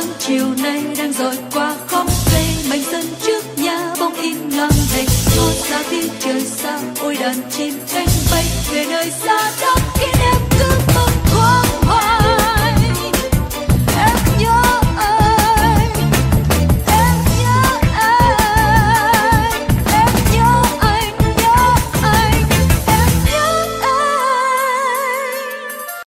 chiều nay đang dội qua khóm cây, mảnh sân trước nhà bóng in lặng thề. Xót xa khi trời xa, ôi đàn chim cánh bay về nơi xa đó kia.